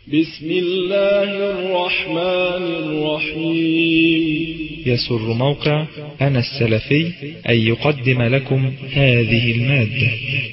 بسم الله الرحمن الرحيم. يسر موقع أنا السلفي أن يقدم لكم هذه المادة.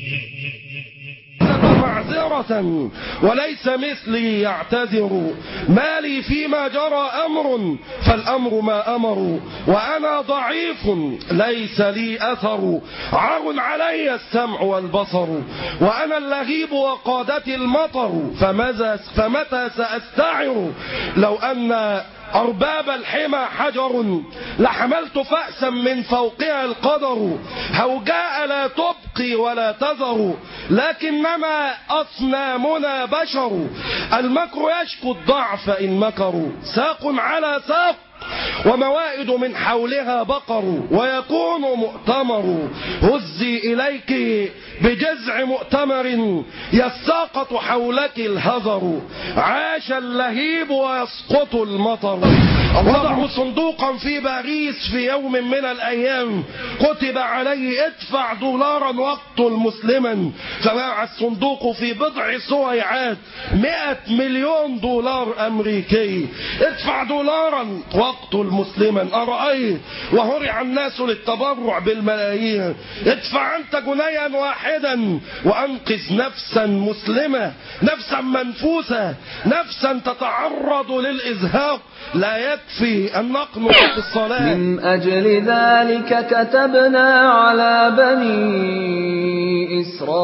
معذرة وليس مثلي يعتذر، ما لي فيما جرى أمر فالأمر ما أمر، وأنا ضعيف ليس لي أثر، عار علي السمع والبصر، وأنا اللهيب وقادتي المطر، فمتى سأستعر؟ لو أن أرباب الحمى حجر لحملت فأسا من فوقها القدر، هوجاء لا تبقي ولا تذر، لكنما أصنامنا بشر، المكر يشكو الضعف إن مكروا، ساق على ساق وموائد من حولها بقر، ويكون مؤتمر هزي إليك بجزع مؤتمر، يساقط حولك الهذر، عاش اللهيب ويسقط المطر. وضعوا صندوقا في باريس في يوم من الأيام، كتب عليه ادفع دولارا واقتل مسلما، فباع الصندوق في بضع سويعات 100 مليون دولار أمريكي. ادفع دولارا واقتل مسلما، أرأيت وهرع الناس للتبرع بالملايين، ادفع أنت جنيا واحدا وأنقذ نفسا مسلمة، نفسا منفوسة، نفسا تتعرض للإزهاق، لا يكفي أن نقنط في الصلاة. من أجل ذلك كتبنا على بني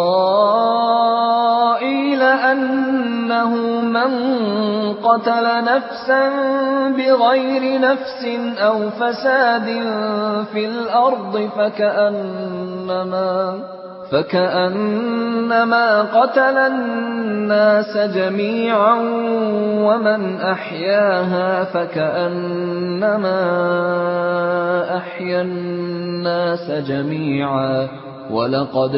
إسرائيل أنه من قتل نفسا بغير نفس أو فساد في الأرض فكأنما قتل الناس جميعا، ومن أحياها فكأنما أحيا الناس جميعا، ولقد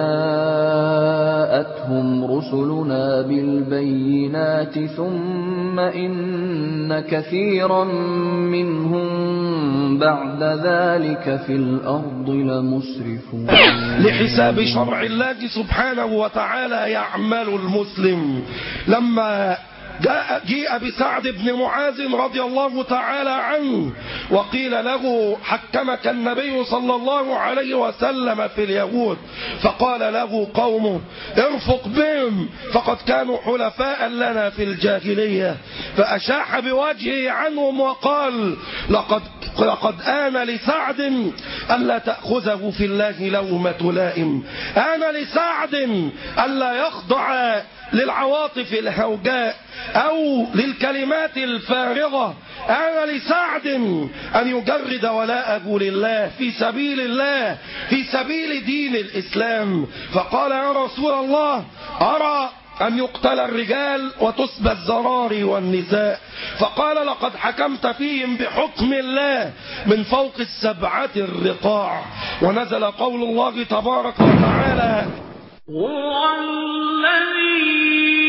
جاءتهم رسلنا بالبينات ثم إن كثيرا منهم بعد ذلك في الأرض لمسرفون. لحساب شرع الله سبحانه وتعالى يعمل المسلم. لما جيء بسعد بن معاذ رضي الله تعالى عنه وقيل له حكمك النبي صلى الله عليه وسلم في اليهود، فقال له قومه ارفق بهم فقد كانوا حلفاء لنا في الجاهلية، فأشاح بوجهه عنهم وقال لقد آن لسعد ألا تأخذه في الله لومة لائم، آن لسعد ألا يخضع للعواطف الهوجاء أو للكلمات الفارغة، آن لسعد أن يجرد ولاءه لله في سبيل الله، في سبيل دين الإسلام. فقال يا رسول الله أرى أن يقتل الرجال وتسبى الزراري والنساء، فقال لقد حكمت فيهم بحكم الله من فوق السبعة الرقاع. ونزل قول الله تبارك وتعالى هو الذي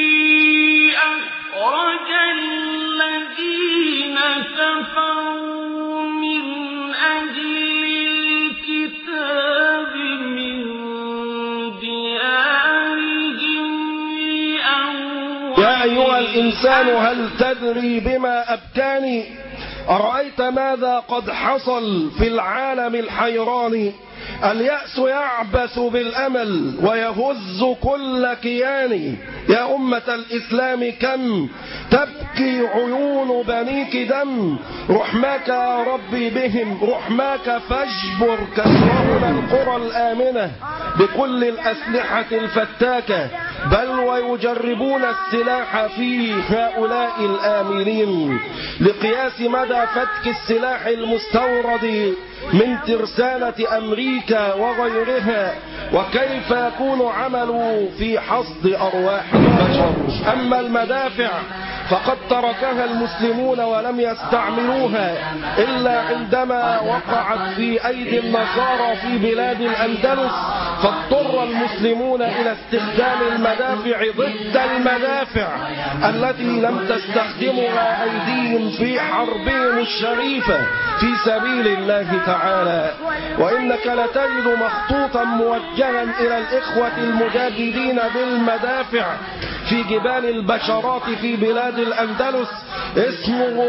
أخرج الذين كفروا من أهل الكتاب من ديارهم يا أيها الإنسان هل تدري بما أبكاني؟ أرأيت ماذا قد حصل في العالم الحيران؟ اليأس يعبث بالأمل ويهز كل كيان، يا أمة الإسلام كم تبكي عيون بنيك دم، رحماك يا ربي بهم، رحماك فاجبر كسرنا القرى الآمنة بكل الأسلحة الفتاكة، بل ويجربون السلاح في هؤلاء الآمنين لقياس مدى فتك السلاح المستورد من ترسانة أمريكا وغيرها، وكيف يكون عمل في حصد أرواح البشر. أما المدافع فقد تركها المسلمون ولم يستعملوها إلا عندما وقعت في أيدي النصارى في بلاد الأندلس، فاضطر المسلمون إلى استخدام المدافع ضد المدافع التي لم تستخدمها أيديهم في حربهم الشريفة في سبيل الله تعالى. وإنك لتجد مخطوطا موجها إلى الإخوة المجاهدين بالمدافع في جبال البشرات في بلاد الأندلس اسمه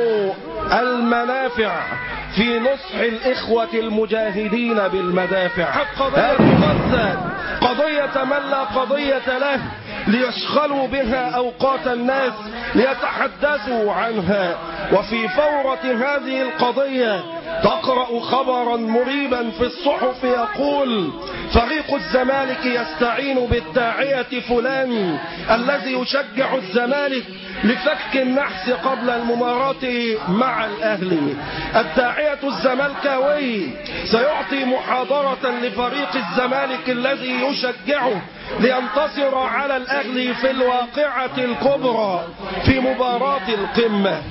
المنافع في نصح الإخوة المجاهدين بالمدافع. قضية غزة قضية من لا قضية له ليشغلوا بها أوقات الناس ليتحدثوا عنها، وفي فورة هذه القضية تقرأ خبرا مريبا في الصحف يقول فريق الزمالك يستعين بالداعية فلان الذي يشجع الزمالك لفك النحس قبل المباراة مع الأهلي. الداعية الزملكاوي سيعطي محاضرة لفريق الزمالك الذي يشجعه لينتصر على الأهلي في الواقعة الكبرى في مباراة القمة.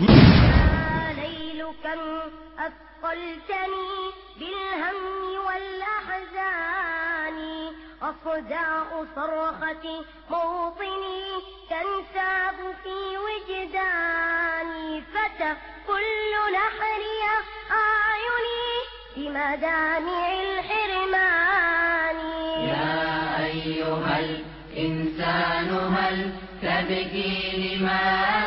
ليل كم أثقلتني بالهم والأحزان، أصداء صرخة موطني تنساب في وجداني، فتى كل نحري أعيني بمدامع الحرمان. يا أيها الإنسان هل تبكي لما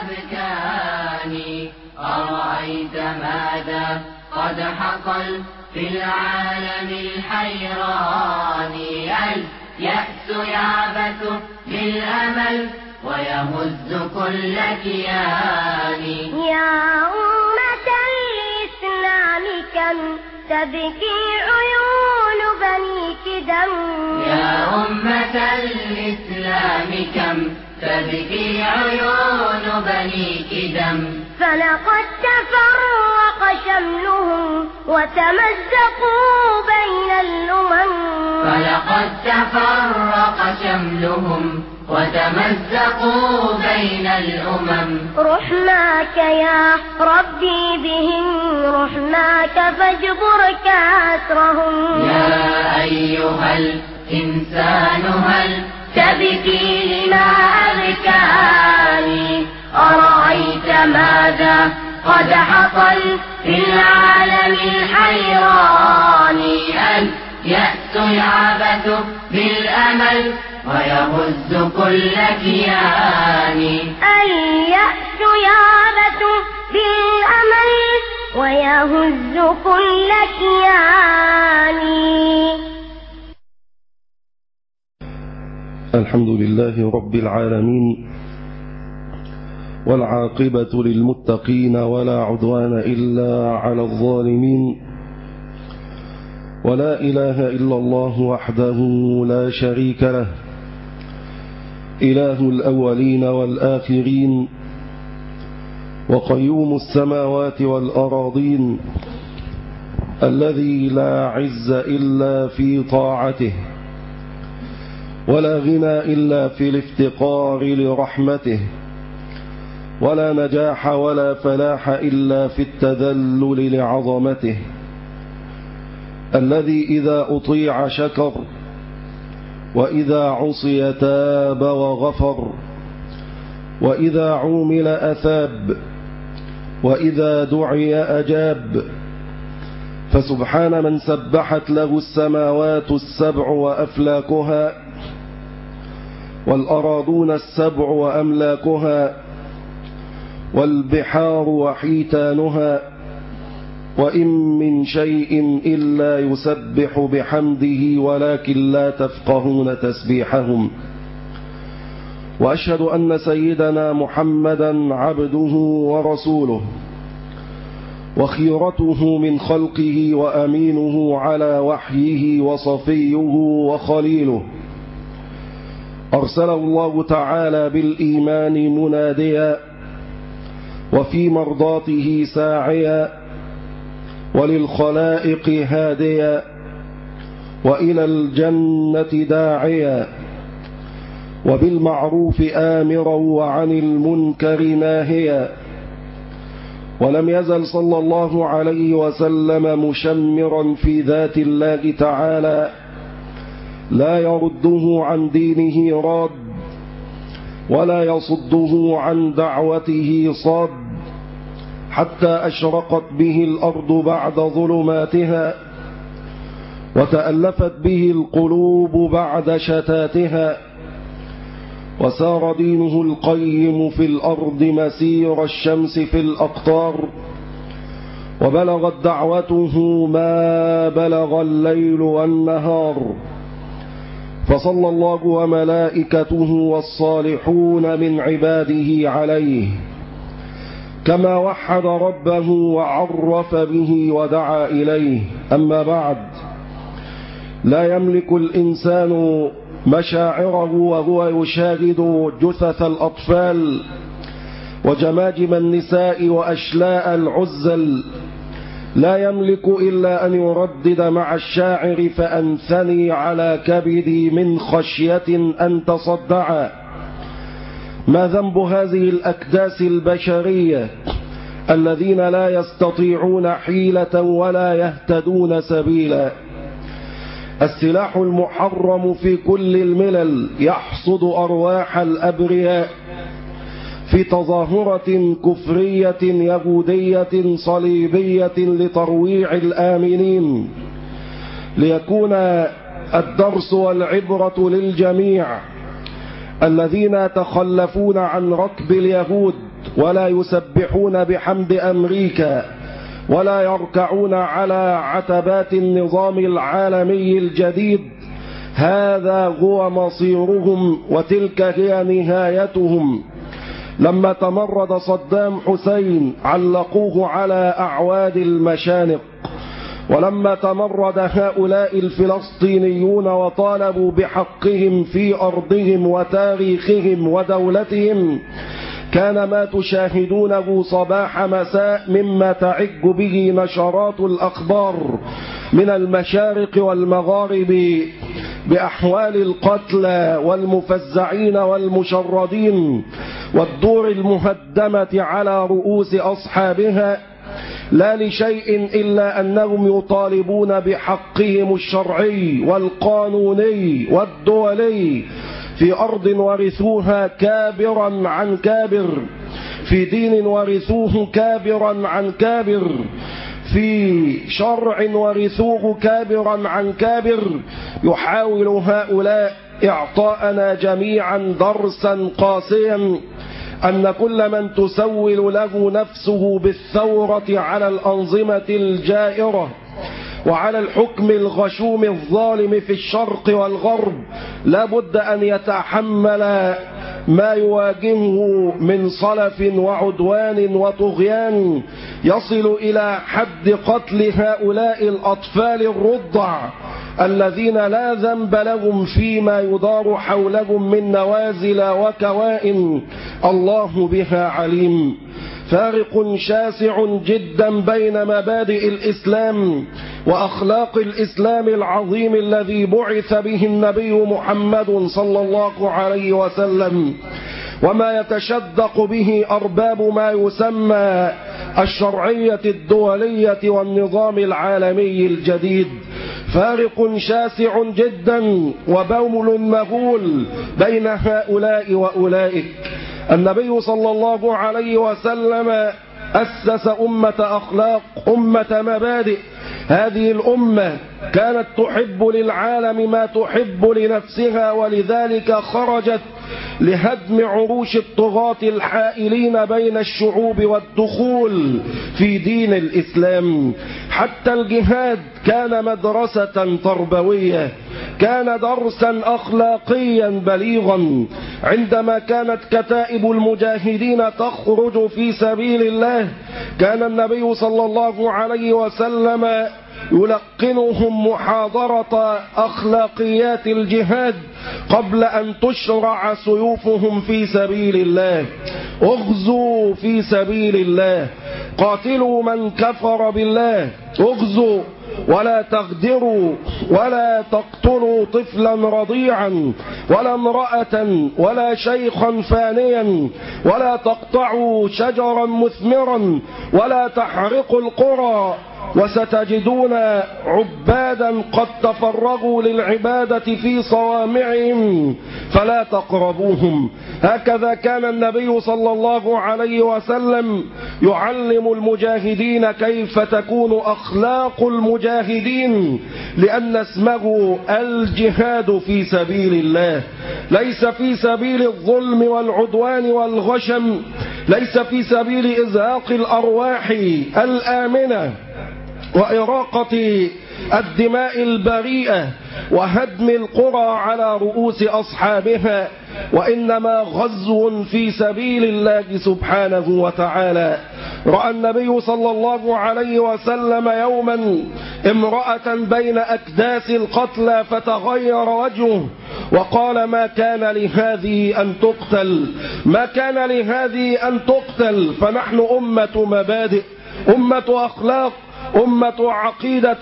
أبكاني؟ أرأيت ماذا قد حصل في العالم الحيران؟ اليأس يعبث بالأمل ويهز كل كيان. يا أمة الإسلام كم تبكي عيون بنيك دم. يا أمة الإسلام كم تبكي عيون بنيك دم. فلقد تفرق شملهم وتمزقوا بين الأمم. فلقد تفرق شملهم وتمزقوا بين الأمم. رحماك يا ربي بهم، رحماك فاجبر كسرهم. يا أيها الإنسان هل تبكي لما أبكاني؟ أرأيت ماذا قد حصل في العالم الحيران؟ اليأس يعبث بالأمل ويهز كل كيان. اليأس يعبث بالأمل ويهز كل كيان. الحمد لله رب العالمين، والعاقبة للمتقين ولا عدوان إلا على الظالمين، ولا إله إلا الله وحده لا شريك له، إله الأولين والآخرين، وقيوم السماوات والأراضين، الذي لا عز إلا في طاعته، ولا غنى إلا في الافتقار لرحمته، ولا نجاح ولا فلاح إلا في التذلل لعظمته، الذي إذا أطيع شكر، وإذا عصي تاب وغفر، وإذا عومل أثاب، وإذا دعي أجاب. فسبحان من سبحت له السماوات السبع وأفلاكها، والأراضون السبع وأملاكها، والبحار وحيتانها، وإن من شيء إلا يسبح بحمده ولكن لا تفقهون تسبيحهم. وأشهد أن سيدنا محمدا عبده ورسوله، وخيرته من خلقه، وأمينه على وحيه، وصفيه وخليله. أرسله الله تعالى بالإيمان مناديا، وفي مرضاته ساعيا، وللخلائق هاديا، وإلى الجنة داعيا، وبالمعروف آمرا وعن المنكر ناهيا. ولم يزل صلى الله عليه وسلم مشمرا في ذات الله تعالى، لا يرده عن دينه راد، ولا يصده عن دعوته صاد، حتى أشرقت به الأرض بعد ظلماتها، وتألفت به القلوب بعد شتاتها، وسار دينه القيم في الأرض مسير الشمس في الأقطار، وبلغت دعوته ما بلغ الليل والنهار، فصلى الله وملائكته والصالحون من عباده عليه، كما وحد ربه وعرف به ودعا إليه. أما بعد، لا يملك الإنسان مشاعره وهو يشاهد جثث الأطفال وجماجم النساء وأشلاء العزل، لا يملك إلا أن يردد مع الشاعر: فأنثني على كبدي من خشية أن تصدع. ما ذنب هذه الأكداس البشرية الذين لا يستطيعون حيلة ولا يهتدون سبيلا؟ السلاح المحرم في كل الملل يحصد أرواح الأبرياء في تظاهرة كفرية يهودية صليبية لترويع الآمنين، ليكون الدرس والعبرة للجميع الذين يتخلفون عن ركب اليهود ولا يسبحون بحمد أمريكا ولا يركعون على عتبات النظام العالمي الجديد. هذا هو مصيرهم وتلك هي نهايتهم. لما تمرد صدام حسين علقوه على أعواد المشانق، ولما تمرد هؤلاء الفلسطينيون وطالبوا بحقهم في أرضهم وتاريخهم ودولتهم، كان ما تشاهدونه صباح مساء مما تعج به نشرات الأخبار من المشارق والمغارب بأحوال القتلى والمفزعين والمشردين والدور المهدمة على رؤوس أصحابها، لا لشيء إلا أنهم يطالبون بحقهم الشرعي والقانوني والدولي في أرض ورثوها كابرا عن كابر، في دين ورثوه كابرا عن كابر، في شرع ورثوه كابرا عن كابر. يحاول هؤلاء إعطاءنا جميعا درسا قاسيا أن كل من تسول له نفسه بالثورة على الأنظمة الجائرة وعلى الحكم الغشوم الظالم في الشرق والغرب لا بد أن يتحمل ما يواجهه من صلف وعدوان وطغيان يصل إلى حد قتل هؤلاء الأطفال الرضع الذين لا ذنب لهم فيما يدار حولهم من نوازل وكوائن الله بها عليم. فارق شاسع جدا بين مبادئ الإسلام وأخلاق الإسلام العظيم الذي بعث به النبي محمد صلى الله عليه وسلم وما يتشدق به أرباب ما يسمى الشرعية الدولية والنظام العالمي الجديد. فارق شاسع جدا وبول مهول بين هؤلاء وأولئك. النبي صلى الله عليه وسلم أسس أمة أخلاق، أمة مبادئ. هذه الأمة كانت تحب للعالم ما تحب لنفسها، ولذلك خرجت لهدم عروش الطغاة الحائلين بين الشعوب والدخول في دين الإسلام. حتى الجهاد كان مدرسة تربوية، كان درسا أخلاقيا بليغا. عندما كانت كتائب المجاهدين تخرج في سبيل الله كان النبي صلى الله عليه وسلم يلقنهم محاضرة أخلاقيات الجهاد قبل أن تشرع سيوفهم في سبيل الله. اغزوا في سبيل الله، قاتلوا من كفر بالله، اغزوا ولا تغدروا ولا تقتلوا طفلا رضيعا ولا امرأة ولا شيخا فانيا ولا تقطعوا شجرا مثمرا ولا تحرقوا القرى، وستجدون عبادا قد تفرغوا للعبادة في صوامعهم فلا تقربوهم. هكذا كان النبي صلى الله عليه وسلم يعلم المجاهدين كيف تكون أخلاق المجاهدين، لأن اسمه الجهاد في سبيل الله، ليس في سبيل الظلم والعدوان والغشم، ليس في سبيل إزهاق الأرواح الآمنة وإراقة الدماء البريئة وهدم القرى على رؤوس أصحابها، وإنما غزو في سبيل الله سبحانه وتعالى. رأى النبي صلى الله عليه وسلم يوما امرأة بين أكداس القتلى فتغير وجهه وقال: ما كان لهذه أن تقتل، ما كان لهذه أن تقتل. فنحن أمة مبادئ، أمة أخلاق، أمة عقيدة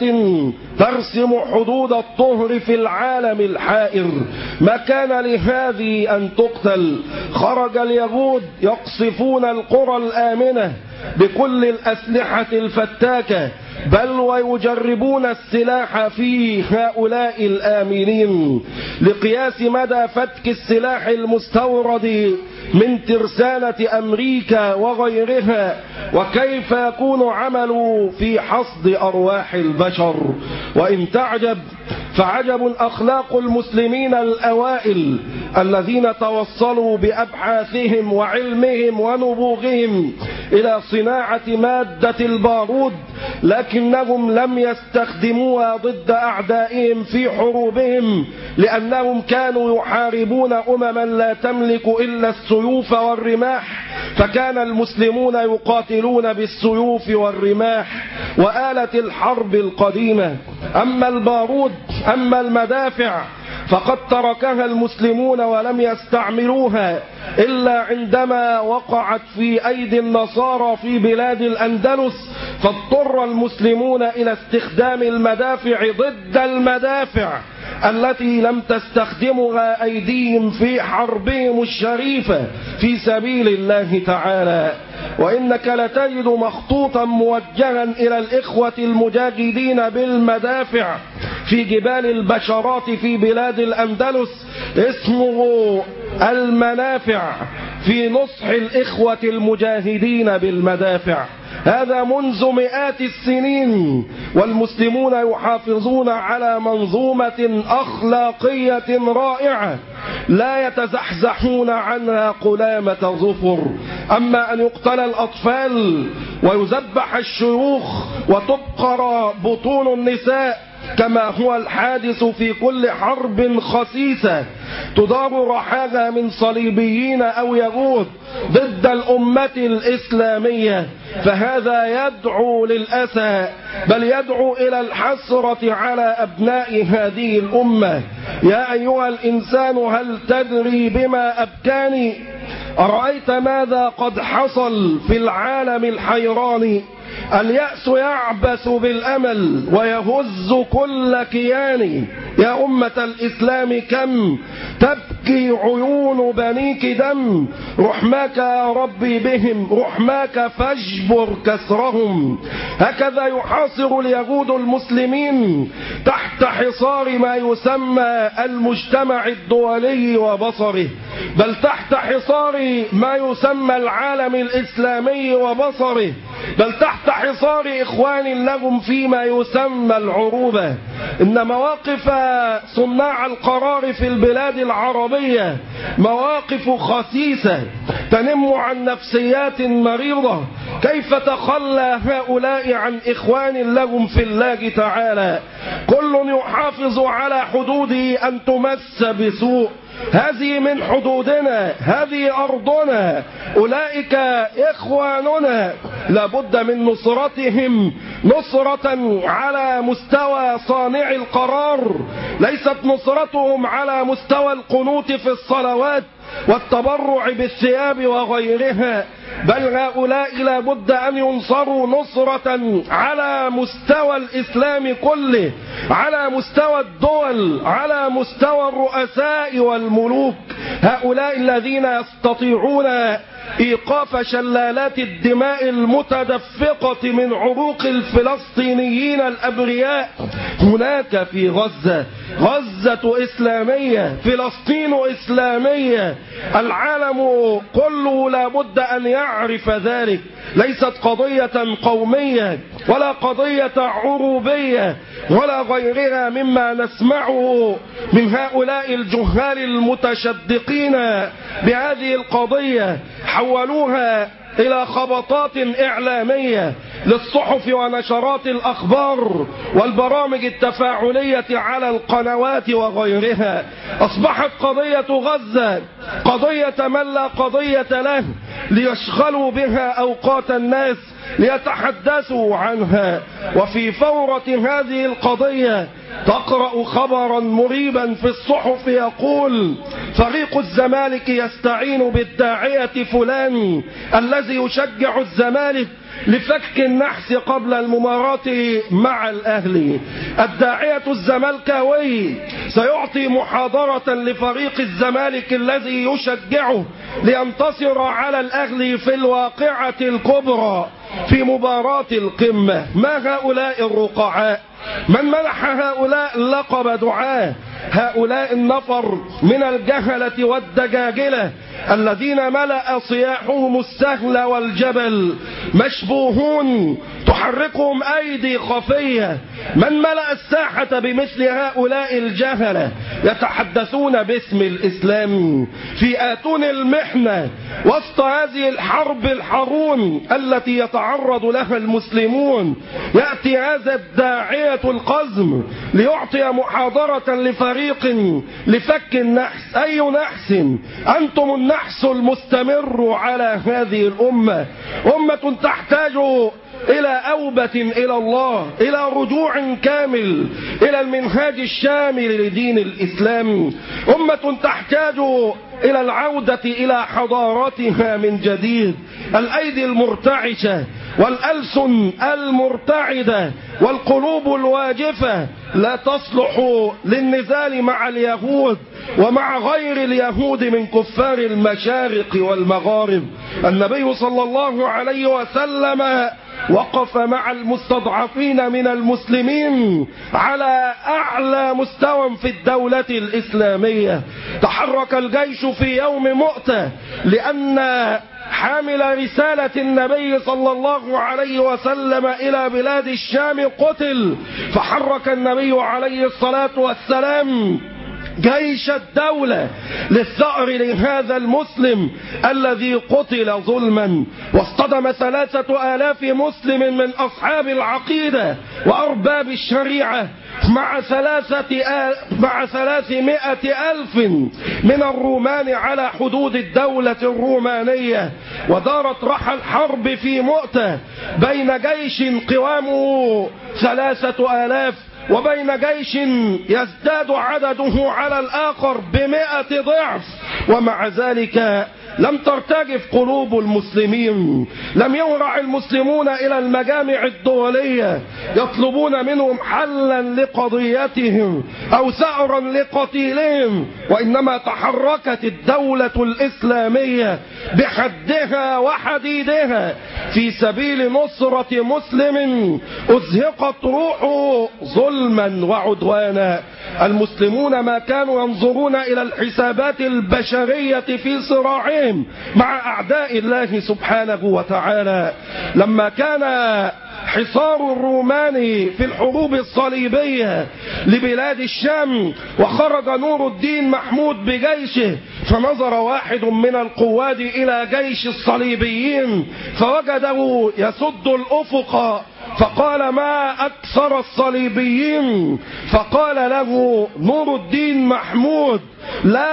ترسم حدود الطهر في العالم الحائر. ما كان لهذه أن تقتل. خرج اليهود يقصفون القرى الآمنة بكل الأسلحة الفتاكة، بل ويجربون السلاح في هؤلاء الآمنين لقياس مدى فتك السلاح المستورد من ترسانة أمريكا وغيرها، وكيف يكون عمله في حصد أرواح البشر. وإن تعجب فعجب أخلاق المسلمين الأوائل الذين توصلوا بأبحاثهم وعلمهم ونبوغهم إلى صناعة مادة البارود، لكنهم لم يستخدموها ضد أعدائهم في حروبهم، لأنهم كانوا يحاربون أمما لا تملك إلا السيوف والرماح، فكان المسلمون يقاتلون بالسيوف والرماح وآلة الحرب القديمة. أما البارود، أما المدافع، فقد تركها المسلمون ولم يستعملوها إلا عندما وقعت في أيدي النصارى في بلاد الأندلس، فاضطر المسلمون إلى استخدام المدافع ضد المدافع التي لم تستخدمها أيديهم في حربهم الشريفة في سبيل الله تعالى. وإنك لتجد مخطوطا موجها إلى الإخوة المجاهدين بالمدافع في جبال البشرات في بلاد الأندلس اسمه المنافع في نصح الإخوة المجاهدين بالمدافع. هذا منذ مئات السنين، والمسلمون يحافظون على منظومة أخلاقية رائعة لا يتزحزحون عنها قلامة ظفر. أما أن يقتل الأطفال ويذبح الشيوخ وتبقر بطون النساء كما هو الحادث في كل حرب خسيسة تدار رحاها من صليبيين أو يهود ضد الأمة الإسلامية، فهذا يدعو للأسى، بل يدعو إلى الحسرة على أبناء هذه الأمة. يا أيها الإنسان هل تدري بما أبكاني؟ أرأيت ماذا قد حصل في العالم الحيران؟ اليأس يعبث بالأمل ويهز كل كيان. يا أمة الإسلام كم تبكي عيون بنيك دم، رحماك يا ربي بهم، رحماك فاجبر كسرهم. هكذا يحاصر اليهود المسلمين تحت حصار ما يسمى المجتمع الدولي وبصره، بل تحت حصار ما يسمى العالم الإسلامي وبصره، بل تحت حصار إخوان لهم فيما يسمى العروبة. إن مواقف صناع القرار في البلاد العربية مواقف خسيسة تنم عن نفسيات مريضة. كيف تخلى هؤلاء عن إخوان لهم في الله تعالى؟ كل يحافظ على حدوده أن تمس بسوء. هذه من حدودنا، هذه أرضنا، أولئك إخواننا، لابد من نصرتهم نصرة على مستوى صانع القرار، ليست نصرتهم على مستوى القنوت في الصلوات والتبرع بالثياب وغيرها، بل هؤلاء لابد أن ينصروا نصرة على مستوى الإسلام كله، على مستوى الدول، على مستوى الرؤساء والملوك. هؤلاء الذين يستطيعون إيقاف شلالات الدماء المتدفقة من عروق الفلسطينيين الأبرياء هناك في غزة. غزة إسلامية، فلسطين إسلامية، العالم كله لابد أن يعرف ذلك. ليست قضية قومية ولا قضية عروبية ولا غيرها مما نسمعه من هؤلاء الجهال المتشدقين بهذه القضية. حولوها إلى خبطات إعلامية للصحف ونشرات الأخبار والبرامج التفاعلية على القنوات وغيرها. أصبحت قضية غزة قضية من لا قضية له، ليشغلوا بها أوقات الناس ليتحدثوا عنها. وفي فورة هذه القضية تقرأ خبرا مريبا في الصحف يقول: فريق الزمالك يستعين بالداعية فلان الذي يشجع الزمالك لفك النحس قبل المباراة مع الأهلي. الداعية الزملكاوي سيعطي محاضرة لفريق الزمالك الذي يشجعه لينتصر على الأهلي في الواقعة الكبرى في مباراة القمة. ما هؤلاء الرقعاء؟ من منح هؤلاء لقب دعاة؟ هؤلاء النفر من الجهلة والدجاجلة الذين ملأ صياحهم السهل والجبل، مشبوهون تحركهم أيدي خفية. من ملأ الساحة بمثل هؤلاء الجهلة يتحدثون باسم الإسلام في آتون المحنة وسط هذه الحرب الحرون التي يتعرض لها المسلمون. يأتي هذا الداعية القزم ليعطي محاضرة لفريق لفك النحس. أي نحس؟ أنتم النحس المستمر على هذه الأمة. أمة تحتاج إلى أوبة إلى الله، إلى رجوع كامل إلى المنهاج الشامل لدين الإسلام. أمة تحتاج إلى العودة إلى حضارتها من جديد. الأيدي المرتعشة والألسن المرتعدة والقلوب الواجفة لا تصلح للنزال مع اليهود ومع غير اليهود من كفار المشارق والمغارب. النبي صلى الله عليه وسلم وقف مع المستضعفين من المسلمين على أعلى مستوى في الدولة الإسلامية. تحرك الجيش في يوم مؤتة لأن حامل رسالة النبي صلى الله عليه وسلم إلى بلاد الشام قتل، فحرك النبي عليه الصلاة والسلام جيش الدولة للثأر لهذا المسلم الذي قتل ظلما. واصطدم 3000 مسلم من أصحاب العقيدة وأرباب الشريعة مع 300,000 من الرومان على حدود الدولة الرومانية. ودارت رحى الحرب في مؤتة بين جيش قوامه 3000 وبين جيش يزداد عدده على الآخر ب100 ضعف. ومع ذلك لم ترتجف قلوب المسلمين، لم يهرع المسلمون إلى المجامع الدولية يطلبون منهم حلا لقضيتهم أو ثأرا لقتيلهم، وإنما تحركت الدولة الإسلامية بحدها وحديدها في سبيل نصرة مسلم أزهقت روحه ظلما وعدوانا. المسلمون ما كانوا ينظرون إلى الحسابات البشرية في صراعهم مع أعداء الله سبحانه وتعالى. لما كان حصار الرومان في الحروب الصليبية لبلاد الشام وخرج نور الدين محمود بجيشه، فنظر واحد من القواد إلى جيش الصليبيين فوجده يسد الأفق، فقال: ما أكثر الصليبيين؟ فقال له نور الدين محمود: لا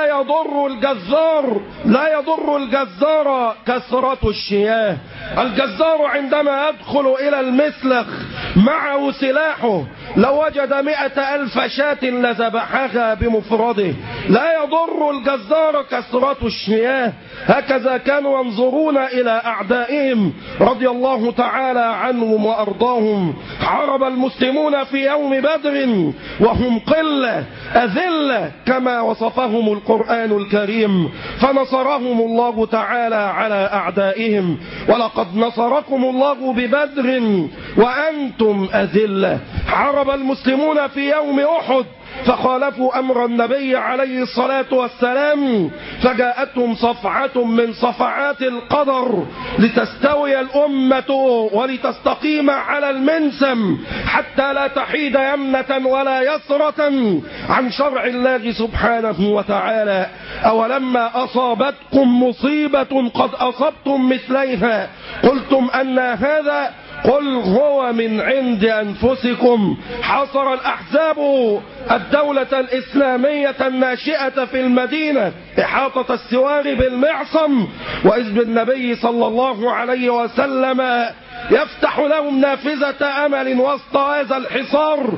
يضر الجزار كثرة الشياه. الجزار عندما يدخل إلى المسلخ معه سلاحه لو وجد 100,000 شاة لذبحها بمفرده. لا يضر الجزار كثرة الشياه. هكذا كانوا ينظرون إلى أعدائهم رضي الله تعالى عنهم وأرضاهم. حارب المسلمون في يوم بدر وهم قلة أذلة كما وصفهم القرآن الكريم، فنصرهم الله تعالى على أعدائهم. ولقد نصركم الله ببدر وأنتم أذلة. حارب المسلمون في يوم أحد فخالفوا أمر النبي عليه الصلاة والسلام، فجاءتهم صفعة من صفعات القدر لتستوي الأمة ولتستقيم على المنسم حتى لا تحيد يمنة ولا يسرة عن شرع الله سبحانه وتعالى. أولما أصابتكم مصيبة قد أصبتم مثليها قلتم أن هذا قل هو من عند أنفسكم. حاصر الأحزاب الدولة الإسلامية الناشئة في المدينة إحاطة السوار بالمعصم، وإذ بالنبي صلى الله عليه وسلم يفتح لهم نافذة أمل وسط هذا الحصار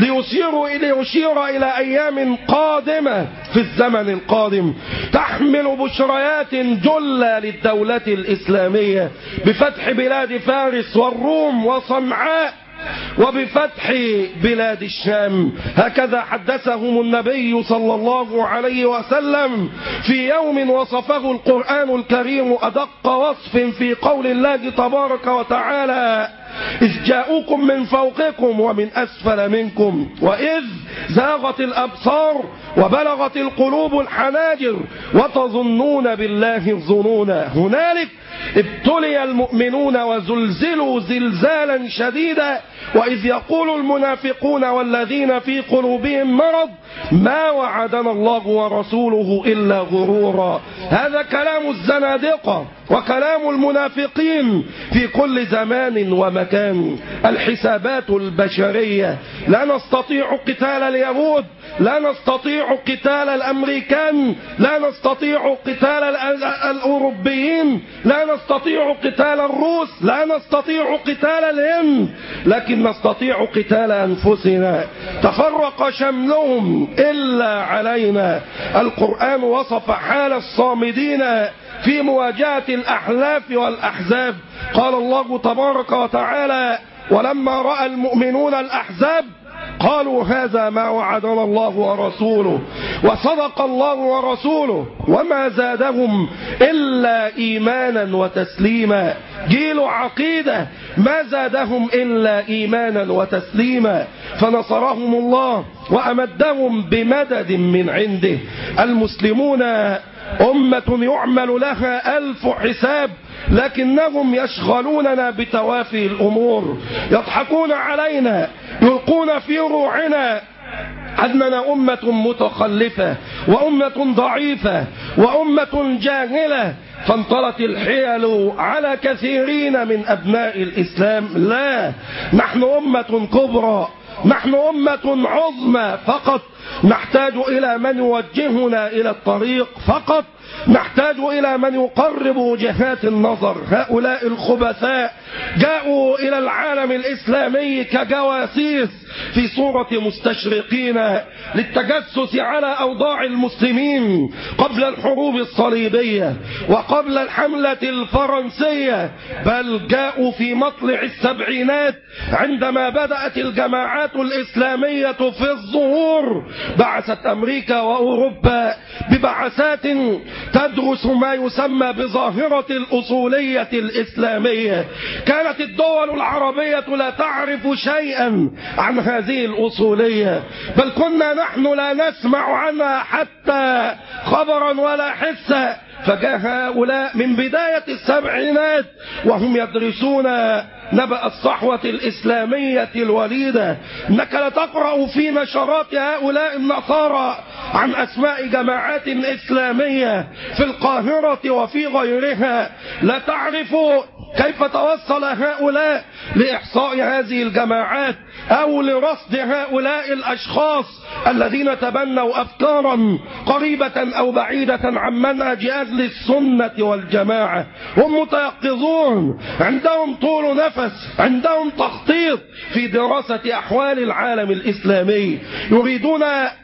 ليشير إلى أيام قادمة في الزمن القادم تحمل بشريات جلة للدولة الإسلامية بفتح بلاد فارس والروم وصنعاء وبفتح بلاد الشام. هكذا حدثهم النبي صلى الله عليه وسلم في يوم وصفه القرآن الكريم أدق وصف في قول الله تبارك وتعالى: إذ جاءوكم من فوقكم ومن أسفل منكم وإذ زاغت الأبصار وبلغت القلوب الحناجر وتظنون بالله الظنونا هنالك ابتلي المؤمنون وزلزلوا زلزالا شديدا وإذ يقول المنافقون والذين في قلوبهم مرض ما وعدنا الله ورسوله إلا غرورا. هذا كلام الزنادقة وكلام المنافقين في كل زمان ومكان. الحسابات البشرية، لا نستطيع قتال اليهود، لا نستطيع قتال الأمريكان، لا نستطيع قتال الأوروبيين، لا نستطيع قتال الروس، لا نستطيع قتال الهند، لكن نستطيع قتال أنفسنا. تفرق شملهم إلا علينا. القرآن وصف حال الصامدين في مواجهة الأحلاف والأحزاب. قال الله تبارك وتعالى: ولما رأى المؤمنون الأحزاب قالوا هذا ما وعدنا الله ورسوله وصدق الله ورسوله وما زادهم إلا إيمانا وتسليما. جيل عقيدة ما زادهم إلا إيمانا وتسليما، فنصرهم الله وأمدهم بمدد من عنده. المسلمون أمة يعمل لها 1000 حساب، لكنهم يشغلوننا بتوافي الأمور، يضحكون علينا، يلقون في روعنا أننا أمة متخلفة وأمة ضعيفة وأمة جاهلة، فانطلت الحيل على كثيرين من أبناء الإسلام. لا، نحن أمة كبرى، نحن أمة عظمى فقط، نحتاج إلى من يوجهنا إلى الطريق فقط، نحتاج إلى من يقرب وجهات النظر. هؤلاء الخبثاء جاءوا إلى العالم الإسلامي كجواسيس في صورة مستشرقين للتجسس على أوضاع المسلمين قبل الحروب الصليبية وقبل الحملة الفرنسية، بل جاءوا في مطلع السبعينات عندما بدأت الجماعات الإسلامية في الظهور. بعثت أمريكا وأوروبا ببعثات تدرس ما يسمى بظاهرة الأصولية الإسلامية. كانت الدول العربية لا تعرف شيئا عن هذه الأصولية، بل كنا نحن لا نسمع عنها حتى خبرا ولا حسا. فجاء هؤلاء من بداية السبعينات وهم يدرسون نبأ الصحوة الإسلامية الوليدة. إنك لتقرأ في نشرات هؤلاء النصارى عن أسماء جماعات إسلامية في القاهرة وفي غيرها، لا تعرف كيف توصل هؤلاء لإحصاء هذه الجماعات أو لرصد هؤلاء الأشخاص الذين تبنوا أفكارا قريبة أو بعيدة عن منهج أهل السنة والجماعة. هم متيقظون، عندهم طول نفس، عندهم تخطيط في دراسة أحوال العالم الإسلامي، يريدون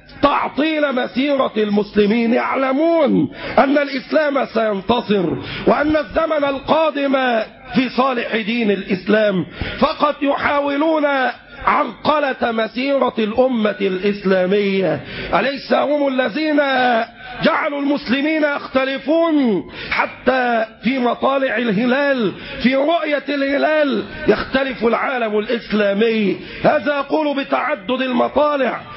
تعطيل مسيرة المسلمين، يعلمون أن الإسلام سينتصر وأن الزمن القادم في صالح دين الإسلام، فقط يحاولون عرقلة مسيرة الأمة الإسلامية. أليس هم الذين جعلوا المسلمين يختلفون حتى في مطالع الهلال، في رؤية الهلال يختلف العالم الإسلامي؟ هذا يقول بتعدد المطالع،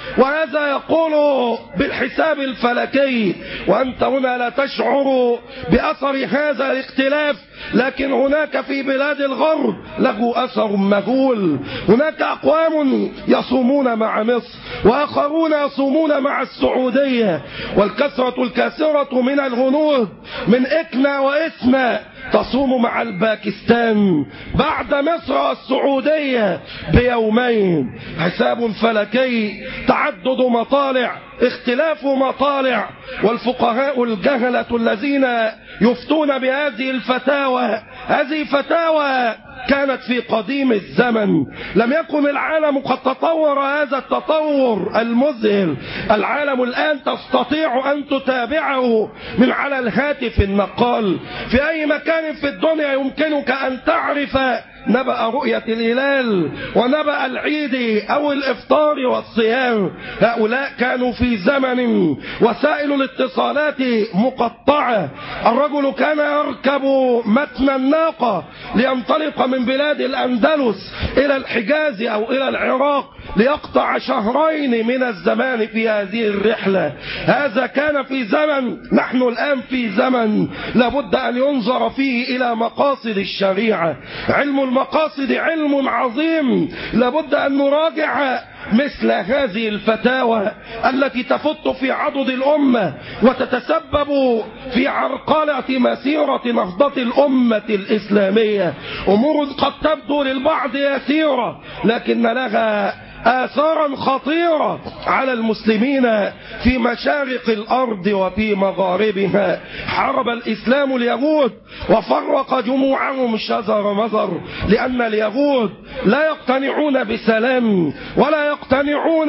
وهذا يقول بالحساب الفلكي، وأنت هنا لا تشعر بأثر هذا الاختلاف، لكن هناك في بلاد الغرب له أثر مهول. هناك أقوام يصومون مع مصر، وآخرون يصومون مع السعودية، والكثرة الكثيرة من الهنود من إكنا وإسنا تصوم مع الباكستان بعد مصر والسعودية بيومين. حساب فلكي، تعدد مطالع، اختلاف مطالع، والفقهاء الجهلة الذين يفتون بهذه الفتاوى، هذه فتاوى كانت في قديم الزمن. لم يكن العالم قد تطور هذا التطور المذهل. العالم الآن تستطيع أن تتابعه من على الهاتف النقال في أي مكان في الدنيا. يمكنك أن تعرف نبأ رؤية الهلال ونبأ العيد أو الإفطار والصيام. هؤلاء كانوا في زمن وسائل الاتصالات مقطعة. الرجل كان يركب متن الناقة لينطلق من بلاد الأندلس إلى الحجاز أو إلى العراق ليقطع شهرين من الزمان في هذه الرحلة. هذا كان في زمن. نحن الآن في زمن لابد أن ينظر فيه إلى مقاصد الشريعة. علم المقاصد علم عظيم، لابد أن نراجع مثل هذه الفتاوى التي تفت في عضد الأمة وتتسبب في عرقلة مسيرة نهضة الأمة الإسلامية. أمور قد تبدو للبعض يسيرة لكن لها آثارا خطيرة على المسلمين في مشارق الأرض وفي مغاربها. حارب الإسلام اليهود وفرق جموعهم شزر مزر، لأن اليهود لا يقتنعون بسلام ولا يقتنعون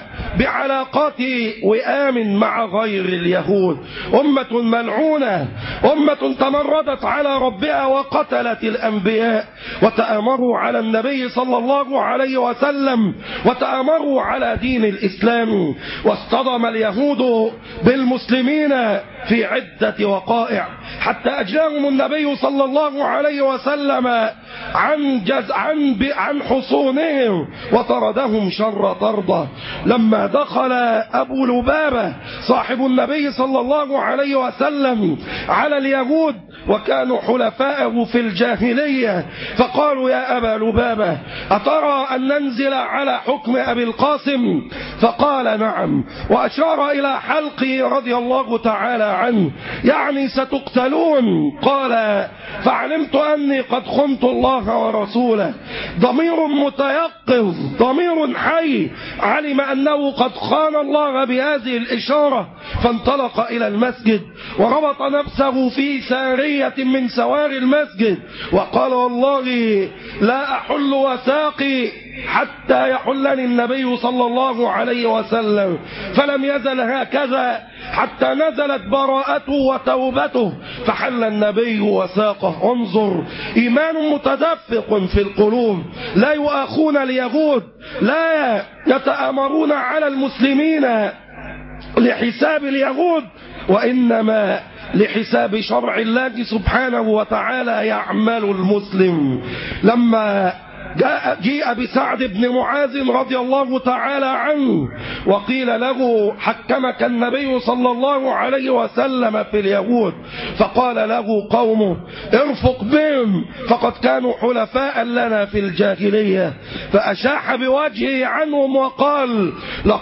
بعلاقات وئام مع غير اليهود. أمة ملعونة، أمة تمردت على ربها وقتلت الأنبياء وتآمروا على النبي صلى الله عليه وسلم وتآمروا على دين الإسلام. واصطدم اليهود بالمسلمين في عدة وقائع حتى أجلاهم النبي صلى الله عليه وسلم عن حصونهم وطردهم شر طرده. لما دخل أبو لبابة صاحب النبي صلى الله عليه وسلم على اليهود وكانوا حلفاءه في الجاهلية فقالوا يا أبا لبابة أترى أن ننزل على حكم أبي القاسم؟ فقال نعم، وأشار إلى حلقه رضي الله تعالى عنه، يعني ستقتلون. قال فعلمت أني قد خنت الله ورسوله. ضمير متيقظ، ضمير حي، علم أنه قد خان الله بهذه الإشارة، فانطلق إلى المسجد وربط نفسه في سارية من سوار المسجد وقال والله لا أحل وثاقي حتى يحلني النبي صلى الله عليه وسلم. فلم يزل هكذا حتى نزلت براءته وتوبته فحل النبي وثاقه. انظر، إيمان متدفق في القلوب. لا يؤاخون اليهود، لا يتآمرون على المسلمين لحساب اليهود، وإنما لحساب شرع الله سبحانه وتعالى يعمل المسلم. لما جيء بسعد بن معاذ رضي الله تعالى عنه وقيل له حكمك النبي صلى الله عليه وسلم في اليهود، فقال له قومه ارفق بهم فقد كانوا حلفاء لنا في الجاهلية، فأشاح بوجهه عنهم وقال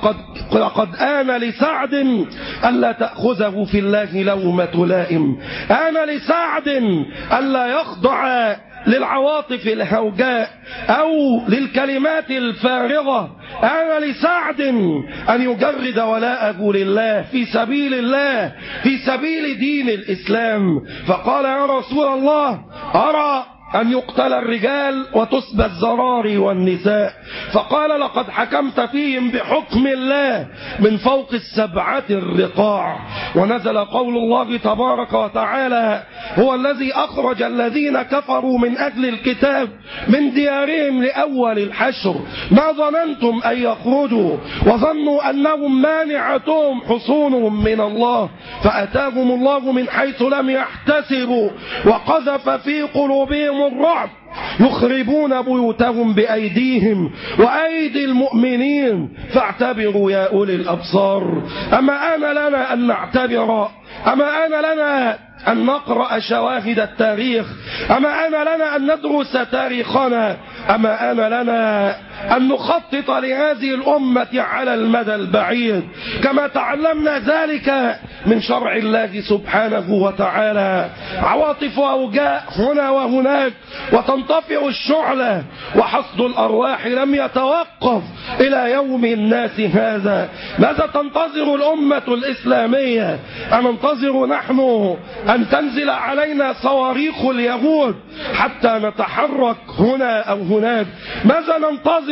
لقد آن لسعد ألا تأخذه في الله لومة لائم. آن لسعد ألا يخضع للعواطف الهوجاء أو للكلمات الفارغة. آن لسعد أن يجرد ولاءه لله في سبيل الله، في سبيل دين الإسلام. فقال يا رسول الله أرى أن يقتل الرجال وتسبى الزراري والنساء. فقال لقد حكمت فيهم بحكم الله من فوق السبعة الرقاع. ونزل قول الله تبارك وتعالى هو الذي أخرج الذين كفروا من أجل الكتاب من ديارهم لأول الحشر ما ظننتم أن يخرجوا وظنوا أنهم مانعتهم حصونهم من الله فأتاهم الله من حيث لم يحتسبوا وقذف في قلوبهم الرعب يخربون بيوتهم بأيديهم وأيدي المؤمنين فاعتبروا يا أولي الأبصار. أما آن لنا أن نعتبر، أما آن لنا أن نقرأ شواهد التاريخ، أما آن لنا أن ندرس تاريخنا، أما آن لنا أن نخطط لهذه الأمة على المدى البعيد كما تعلمنا ذلك من شرع الله سبحانه وتعالى. عواطف أوجاء هنا وهناك وتنطفئ الشعلة، وحصد الأرواح لم يتوقف إلى يوم الناس هذا. ماذا تنتظر الأمة الإسلامية؟ أننتظر نحن أن تنزل علينا صواريخ اليهود حتى نتحرك هنا أو هناك؟ ماذا ننتظر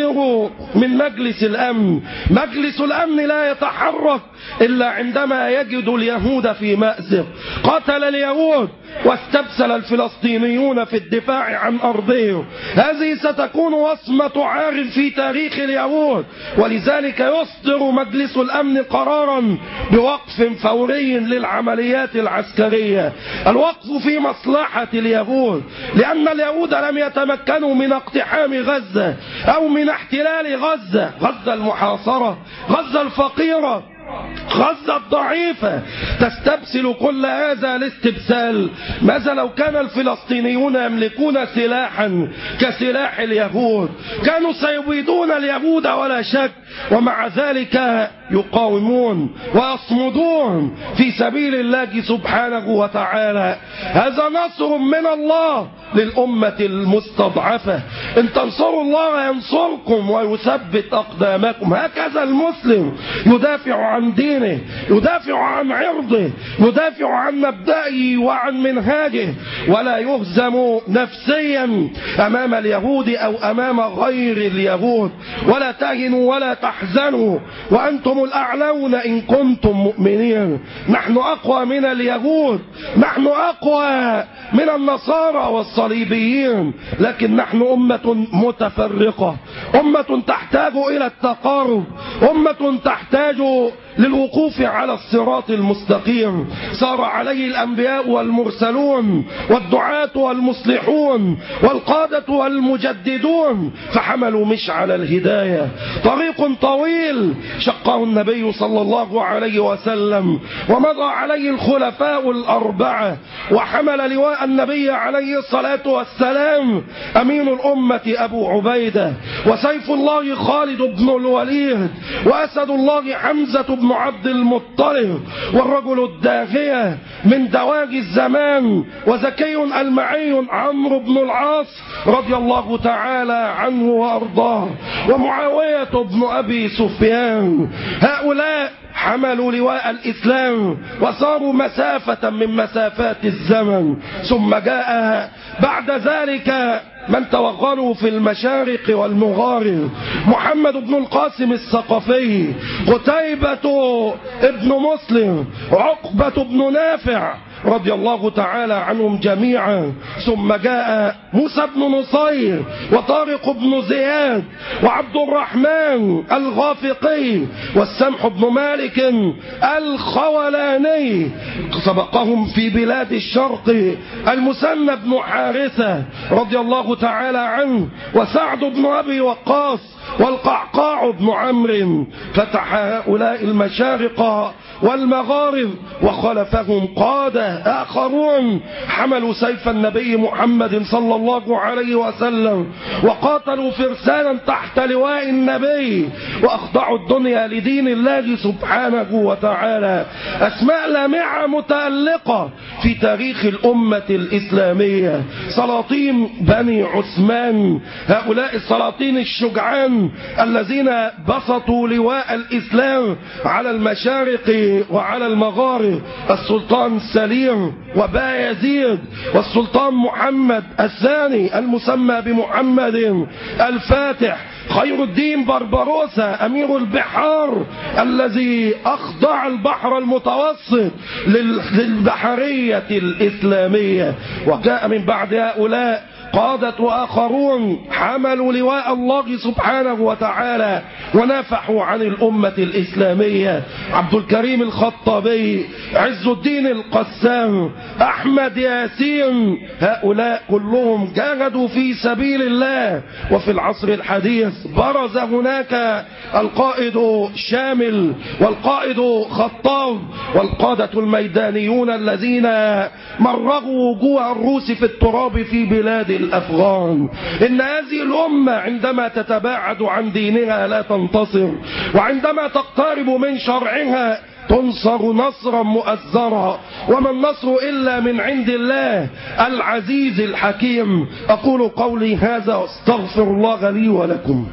من مجلس الأمن؟ مجلس الأمن لا يتحرك إلا عندما يجد اليهود في مأزق. قاتل اليهود واستبسل الفلسطينيون في الدفاع عن أرضهم. هذه ستكون وصمة عار في تاريخ اليهود، ولذلك يصدر مجلس الأمن قرارا بوقف فوري للعمليات العسكرية. الوقف في مصلحة اليهود، لأن اليهود لم يتمكنوا من اقتحام غزة أو من احتلال غزة، غزة المحاصرة، غزة الفقيرة، غزة الضعيفة، تستبسل كل هذا الاستبسال. ماذا لو كان الفلسطينيون يملكون سلاحا كسلاح اليهود؟ كانوا سيبيدون اليهود ولا شك، ومع ذلك يقاومون ويصمدون في سبيل الله سبحانه وتعالى. هذا نصر من الله للأمة المستضعفة. إن تنصروا الله ينصركم ويثبت أقدامكم. هكذا المسلم يدافع عن دينه، يدافع عن عرضه، يدافع عن مبدئه وعن منهاجه، ولا يهزم نفسيا أمام اليهود أو أمام غير اليهود. ولا تهنوا ولا تحزنوا وأنتم الأعلون إن كنتم مؤمنين. نحن أقوى من اليهود، نحن أقوى من النصارى والصليبيين، لكن نحن أمة متفرقة، أمة تحتاج إلى التقارب، أمة تحتاج للوقوف على الصراط المستقيم سار عليه الأنبياء والمرسلون والدعاة والمصلحون والقادة والمجددون، فحملوا مشعل الهداية. طريق طويل شقه النبي صلى الله عليه وسلم ومضى عليه الخلفاء الأربعة، وحمل لواء النبي عليه الصلاة والسلام أمين الأمة أبو عبيدة، وسيف الله خالد بن الوليد، وأسد الله حمزة بن عبد المطلب، والرجل الداهية من دواغي الزمان وزكي المعي عمرو بن العاص رضي الله تعالى عنه وأرضاه، ومعاوية بن أبي سفيان. هؤلاء حملوا لواء الإسلام وصاروا مسافة من مسافات الزمن. ثم جاء بعد ذلك من توغلوا في المشارق والمغارب: محمد بن القاسم الثقفي، قتيبة ابن مسلم، عقبة بن نافع رضي الله تعالى عنهم جميعا. ثم جاء موسى بن نصير وطارق بن زياد وعبد الرحمن الغافقي والسمح بن مالك الخولاني. سبقهم في بلاد الشرق المثنى بن حارثة رضي الله تعالى عنه، وسعد بن أبي وقاص، والقعقاع بن عمرو. فتح هؤلاء المشارق والمغارب، وخلفهم قادة آخرون حملوا سيف النبي محمد صلى الله عليه وسلم، وقاتلوا فرسانا تحت لواء النبي، وأخضعوا الدنيا لدين الله سبحانه وتعالى. أسماء لامعة متألقة في تاريخ الأمة الإسلامية. سلاطين بني عثمان، هؤلاء السلاطين الشجعان الذين بسطوا لواء الإسلام على المشارق وعلى المغارب: السلطان سليم وبايزيد، والسلطان محمد الثاني المسمى بمحمد الفاتح، خير الدين بربروسا أمير البحار الذي أخضع البحر المتوسط للبحرية الإسلامية. وجاء من بعد هؤلاء قادة آخرون حملوا لواء الله سبحانه وتعالى ونافحوا عن الأمة الإسلامية: عبد الكريم الخطابي، عز الدين القسام، أحمد ياسين. هؤلاء كلهم جاهدوا في سبيل الله. وفي العصر الحديث برز هناك القائد شامل والقائد خطاب والقادة الميدانيون الذين مرغوا وجوه الروس في التراب في بلاد الأفغان. إن هذه الأمة عندما تتباعد عن دينها لا تنتصر، وعندما تقترب من شرعها تنصر نصرا مؤزرا، وما النصر إلا من عند الله العزيز الحكيم. أقول قولي هذا واستغفر الله لي ولكم.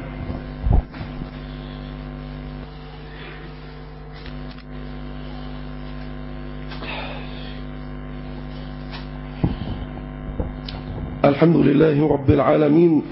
الحمد لله رب العالمين،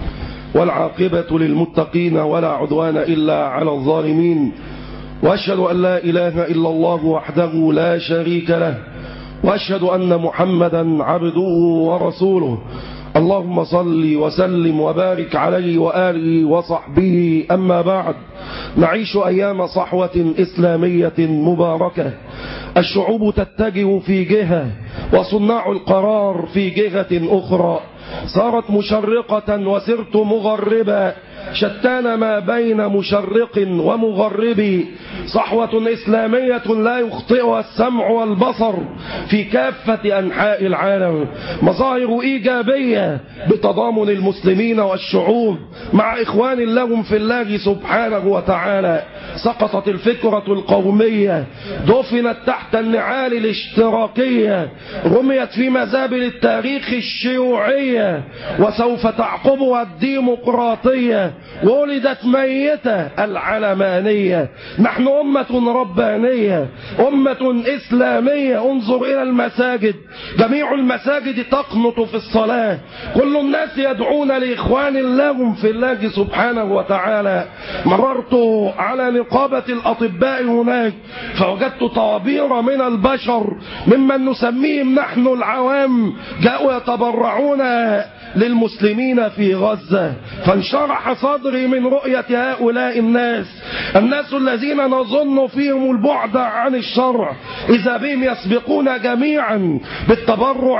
والعاقبة للمتقين ولا عدوان إلا على الظالمين، وأشهد أن لا إله إلا الله وحده لا شريك له، وأشهد أن محمدا عبده ورسوله. اللهم صل وسلم وبارك عليه وآله وصحبه. أما بعد، نعيش أيام صحوة إسلامية مباركة، الشعوب تتجه في جهة وصناع القرار في جهة أخرى. صارت مشرقة وسرت مغربا، شتان ما بين مشرق ومغرب. صحوة إسلامية لا يخطئها السمع والبصر في كافة أنحاء العالم، مظاهر إيجابية بتضامن المسلمين والشعوب مع إخوان لهم في الله سبحانه وتعالى. سقطت الفكرة القومية، دفنت تحت النعال الاشتراكية، رميت في مزابل التاريخ الشيوعية، وسوف تعقبها الديمقراطية. ولدت ميتة العلمانية. نحن أمة ربانية، أمة إسلامية. انظر إلى المساجد، جميع المساجد تقنط في الصلاة، كل الناس يدعون لإخوان لهم في الله سبحانه وتعالى. مررت على نقابة الأطباء هناك فوجدت طوابير من البشر ممن نسميهم نحن العوام جاءوا يتبرعون للمسلمين في غزة. فانشرح صدري من رؤية هؤلاء الناس الذين نظن فيهم البعد عن الشرع، إذا بهم يسبقون جميعا بالتبرع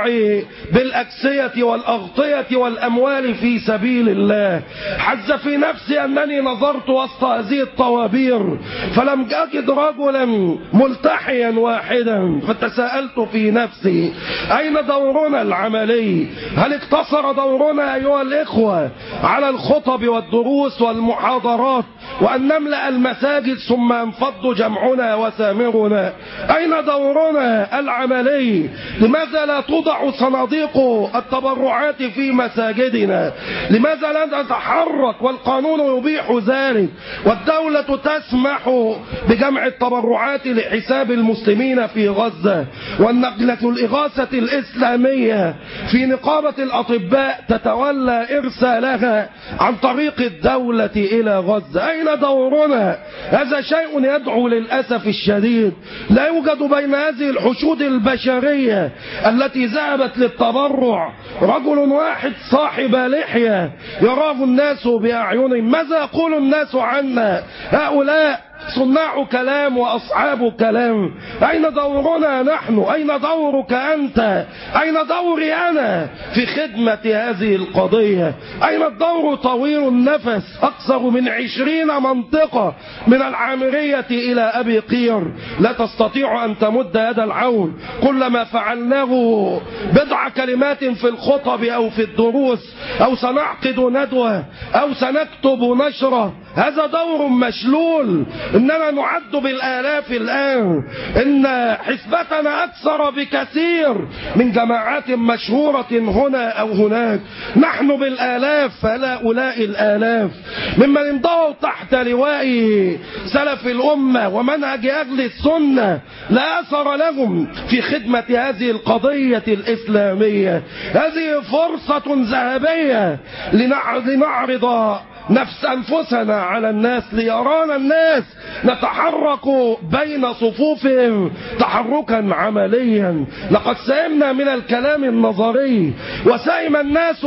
بالأكسية والأغطية والأموال في سبيل الله. حز في نفسي أنني نظرت وسط هذه الطوابير فلم أجد رجلا ملتحيا واحدا، فتساءلت في نفسي: أين دورنا العملي؟ هل اقتصر دورنا أيها الإخوة على الخطب والدروس والمحاضرات وأن نملأ المساجد ثم ينفض جمعنا وسامرنا؟ أين دورنا العملي؟ لماذا لا توضع صناديق التبرعات في مساجدنا؟ لماذا لا نتحرك والقانون يبيح ذلك والدولة تسمح بجمع التبرعات لحساب المسلمين في غزة؟ والنقلة الإغاثة الإسلامية في نقابة الأطباء تتولى إرسالها عن طريق الدولة إلى غزة. أين دورنا؟ هذا شيء يدعو للأسف الشديد. لا يوجد بين هذه الحشود البشرية التي ذهبت للتبرع رجل واحد صاحب لحية يراه الناس بأعينهم. ماذا يقول الناس عنا؟ هؤلاء صناع كلام وأصحاب كلام. أين دورنا نحن؟ أين دورك أنت؟ أين دوري أنا في خدمة هذه القضية؟ أين الدور طويل النفس؟ أكثر من 20 منطقة من العامرية إلى أبي قير لا تستطيع أن تمد يد العون. كل ما فعلناه بضع كلمات في الخطب أو في الدروس أو سنعقد ندوة أو سنكتب نشرة. هذا دور مشلول. إننا نعد بالآلاف الآن. إن حسبتنا أكثر بكثير من جماعات مشهورة هنا أو هناك. نحن بالآلاف، فهؤلاء الآلاف ممن انضووا تحت لواء سلف الأمة ومنهج أهل السنة لا أثر لهم في خدمة هذه القضية الإسلامية. هذه فرصة ذهبية لنعرض أنفسنا على الناس، ليرانا الناس نتحرك بين صفوفهم تحركا عمليا. لقد سئمنا من الكلام النظري وسئم الناس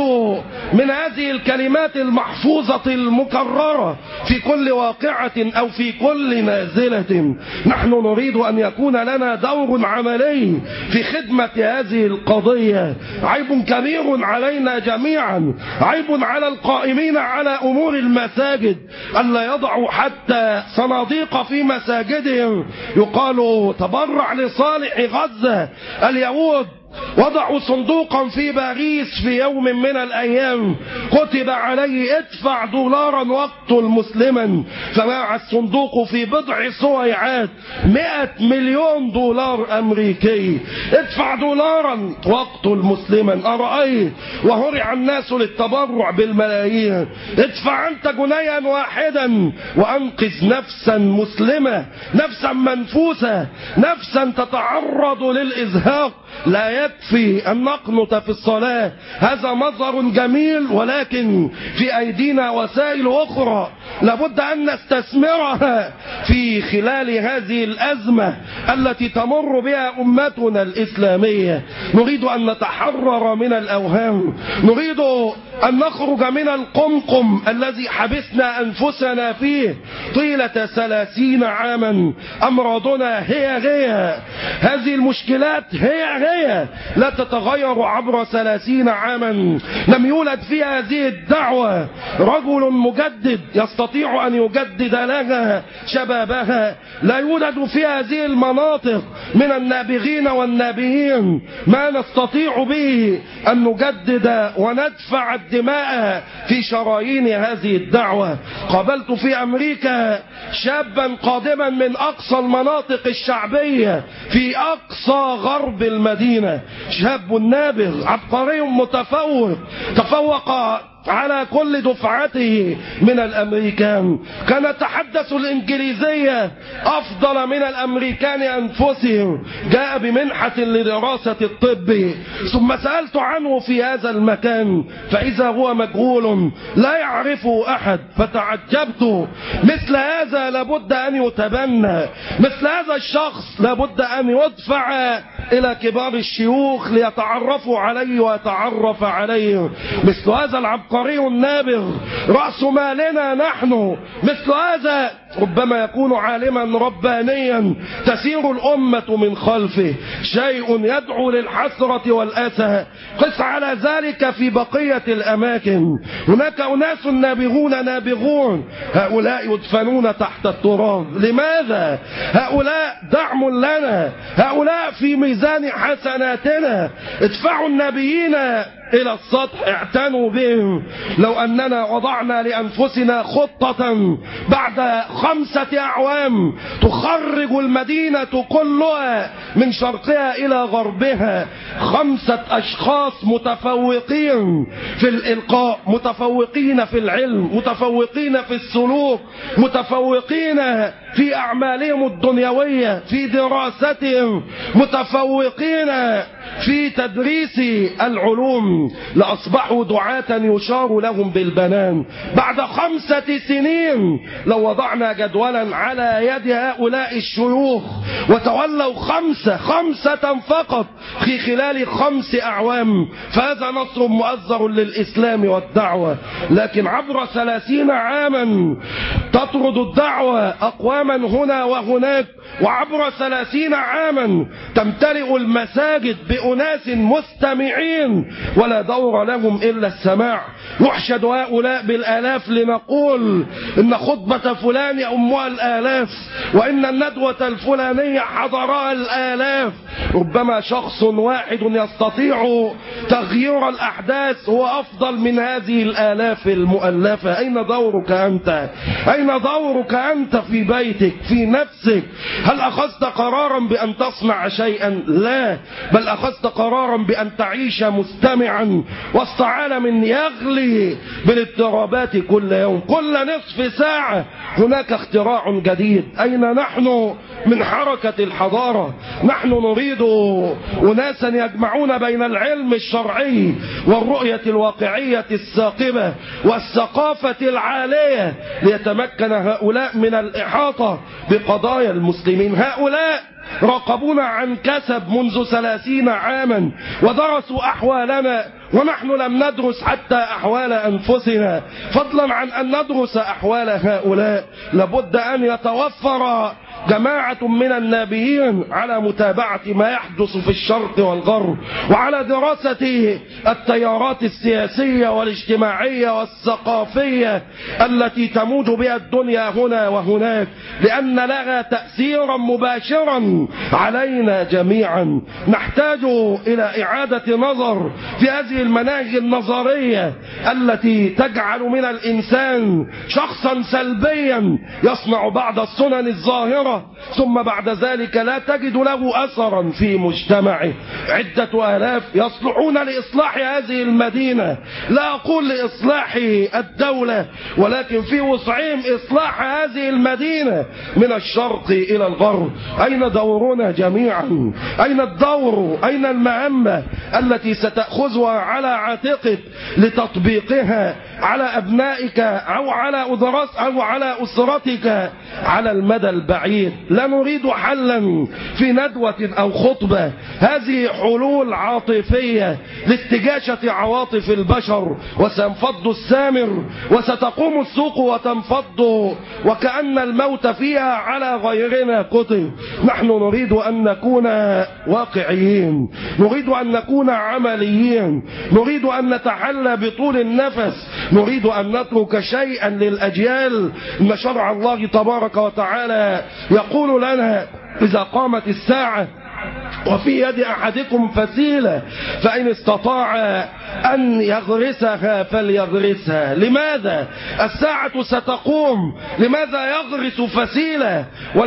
من هذه الكلمات المحفوظة المكررة في كل واقعة أو في كل نازلة. نحن نريد أن يكون لنا دور عملي في خدمة هذه القضية. عيب كبير علينا جميعا، عيب على القائمين على أمور المساجد ألا يضعوا حتى صناديق في مساجدهم يقال تبرع لصالح غزة. اليهود وضعوا صندوقا في باريس في يوم من الأيام كتب عليه ادفع دولارا واقتل مسلما، فباع الصندوق في بضع سويعات 100 مليون دولار أمريكي. ادفع دولارا واقتل مسلما، أرأيت وهرع الناس للتبرع بالملايين. ادفع أنت جنيا واحدا وأنقذ نفسا مسلمة، نفسا منفوسة، نفسا تتعرض للإزهاق. لا يكفي أن نقنط في الصلاة، هذا مظهر جميل، ولكن في أيدينا وسائل أخرى لابد أن نستثمرها في خلال هذه الأزمة التي تمر بها أمتنا الإسلامية. نريد أن نتحرر من الأوهام، نريد أن نخرج من القمقم الذي حبسنا أنفسنا فيه طيلة 30 عاما. أمراضنا هي هذه المشكلات هي لا تتغير عبر 30 عاما. لم يولد في هذه الدعوة رجل مجدد يستطيع أن يجدد لها شبابها. لا يولد في هذه المناطق من النابغين والنابهين ما نستطيع به أن نجدد وندفع الدماء في شرايين هذه الدعوة. قابلت في أمريكا شابا قادما من أقصى المناطق الشعبية في أقصى غرب المدينة، شاب نابغ عبقري متفوق، تفوق على كل دفعته من الأمريكان، كان يتحدث الإنجليزية أفضل من الأمريكان أنفسهم، جاء بمنحة لدراسة الطب. ثم سألت عنه في هذا المكان فإذا هو مجهول لا يعرفه أحد، فتعجبت. مثل هذا لابد أن يتبنى، مثل هذا الشخص لابد أن يدفع إلى كبار الشيوخ ليتعرفوا عليه ويتعرف عليه. مثل هذا العبقري النابغ رأس مالنا نحن، مثل هذا ربما يكون عالما ربانيا تسير الأمة من خلفه. شيء يدعو للحسرة والأسى. قس على ذلك في بقية الأماكن، هناك أناس نابغون، هؤلاء يدفنون تحت التراب. لماذا؟ هؤلاء دعم لنا، هؤلاء في ميزان حسناتنا. ادفعوا النبيين إلى السطح، اعتنوا بهم. لو أننا وضعنا لأنفسنا خطة بعد 5 أعوام تخرج المدينة كلها من شرقها إلى غربها 5 أشخاص متفوقين في الإلقاء، متفوقين في العلم، متفوقين في السلوك، متفوقين في أعمالهم الدنيوية، في دراستهم، متفوقين في تدريس العلوم، لأصبحوا دعاة يشار لهم بالبنان. بعد 5 سنين لو وضعنا جدولا على يد هؤلاء الشيوخ وتولوا 5 فقط في خلال 5 أعوام فهذا نصر مؤزر للإسلام والدعوة. لكن عبر 30 عاما تطرد الدعوة أقواما هنا وهناك، وعبر 30 عاما تمتلئ المساجد بأناس مستمعين ولا دور لهم إلا السماع. يحشد هؤلاء بالآلاف لنقول إن خطبة فلان يأمها الآلاف، وإن الندوة الفلانية حضرها الآلاف. ربما شخص واحد يستطيع تغيير الأحداث هو أفضل من هذه الآلاف المؤلفة. أين دورك أنت؟ أين دورك أنت في بيتك، في نفسك؟ هل أخذت قرارا بأن تصنع شيئا؟ لا، بل أخذت قرارا بأن تعيش مستمعا جميعا وسط عالم يغلي بالاضطرابات كل يوم. كل نصف ساعة هناك اختراع جديد. أين نحن من حركة الحضارة؟ نحن نريد أناسا يجمعون بين العلم الشرعي والرؤية الواقعية الثاقبة والثقافة العالية ليتمكن هؤلاء من الإحاطة بقضايا المسلمين. هؤلاء راقبونا عن كسب منذ 30 عاما ودرسوا أحوالنا، ونحن لم ندرس حتى أحوال أنفسنا، فضلا عن أن ندرس أحوال هؤلاء. لابد أن يتوفر جماعة من النابيين على متابعة ما يحدث في الشرق والغرب، وعلى دراسة التيارات السياسية والاجتماعية والثقافية التي تموج بها الدنيا هنا وهناك، لأن لها تأثيرا مباشرا علينا جميعا. نحتاج إلى إعادة نظر في هذه المناهج النظرية التي تجعل من الإنسان شخصا سلبيا يصنع بعض السنن الظاهرة ثم بعد ذلك لا تجد له أثرا في مجتمعه. عدة آلاف يصلحون لإصلاح هذه المدينة، لا أقول لإصلاح الدولة، ولكن في وسعهم إصلاح هذه المدينة من الشرق إلى الغرب. أين دورنا جميعا؟ أين الدور؟ أين المهمة التي ستأخذها على عاتقك لتطبيقها على أبنائك أو على أسرتك على المدى البعيد؟ لا نريد حلا في ندوة أو خطبة، هذه حلول عاطفية لاستجاشة عواطف البشر، وسينفض السامر وستقوم السوق وتنفض وكأن الموت فيها على غيرنا كتب. نحن نريد أن نكون واقعيين، نريد أن نكون عمليين، نريد أن نتحلى بطول النفس، نريد أن نترك شيئا للأجيال. إن شرع الله تبارك وتعالى يقول لنا إذا قامت الساعة وفي يد أحدكم فسيلة فإن استطاع أن يغرسها فليغرسها. لماذا الساعة ستقوم؟ لماذا يغرس فسيلة؟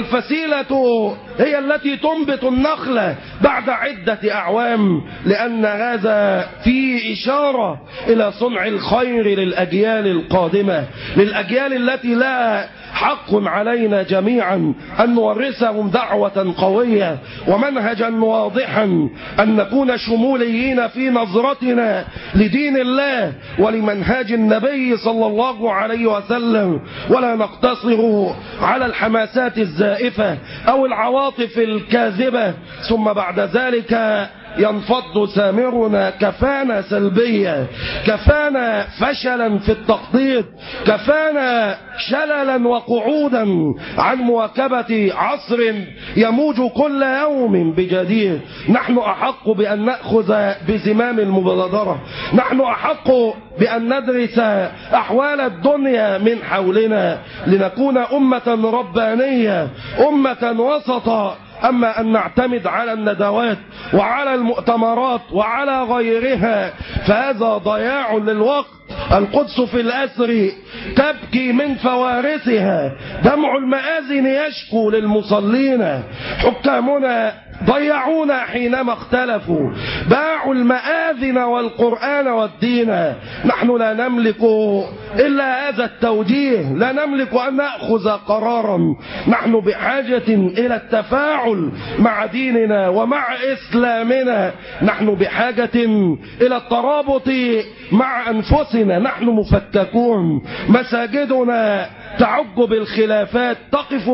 والفسيلة هي التي تنبت النخلة بعد عدة أعوام، لأن هذا فيه إشارة إلى صنع الخير للأجيال القادمة، للأجيال التي لا حق علينا جميعا أن نورثهم دعوة قوية ومنهجا واضحا، أن نكون شموليين في نظرتنا لدين الله ولمنهاج النبي صلى الله عليه وسلم، ولا نقتصر على الحماسات الزائفة أو العواطف الكاذبة ثم بعد ذلك ينفض سامرنا. كفانا سلبية، كفانا فشلا في التخطيط، كفانا شللا وقعودا عن مواكبة عصر يموج كل يوم بجديد. نحن أحق بأن نأخذ بزمام المبادرة، نحن أحق بأن ندرس أحوال الدنيا من حولنا لنكون أمة ربانية، أمة وسطا. أما أن نعتمد على الندوات وعلى المؤتمرات وعلى غيرها فهذا ضياع للوقت. القدس في الأسر تبكي من فوارسها، دمع المآذن يشكو للمصلين. حكامنا ضيعونا حينما اختلفوا، باعوا المآذن والقرآن والدين. نحن لا نملك إلا هذا التوجيه، لا نملك أن نأخذ قرارا. نحن بحاجة إلى التفاعل مع ديننا ومع إسلامنا، نحن بحاجة إلى الترابط مع أنفسنا. نحن مفككون، مساجدنا تعج بالخلافات، تقف